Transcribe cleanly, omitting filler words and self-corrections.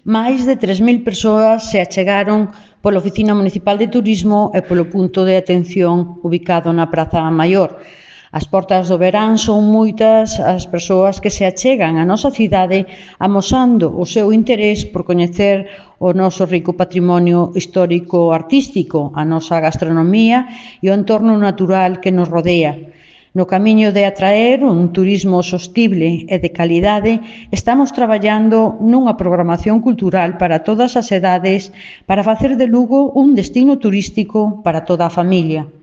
Máis de 3.000 persoas se achegaron pola Oficina Municipal de Turismo e polo punto de atención ubicado na Praza Maior. As portas do verán son moitas as persoas que se achegan á nosa cidade amosando o seu interés por coñecer o noso rico patrimonio histórico-artístico, a nosa gastronomía e o entorno natural que nos rodea. No camiño de atraer un turismo sostible e de calidade, estamos traballando nunha programación cultural para todas as edades para facer de Lugo un destino turístico para toda a familia.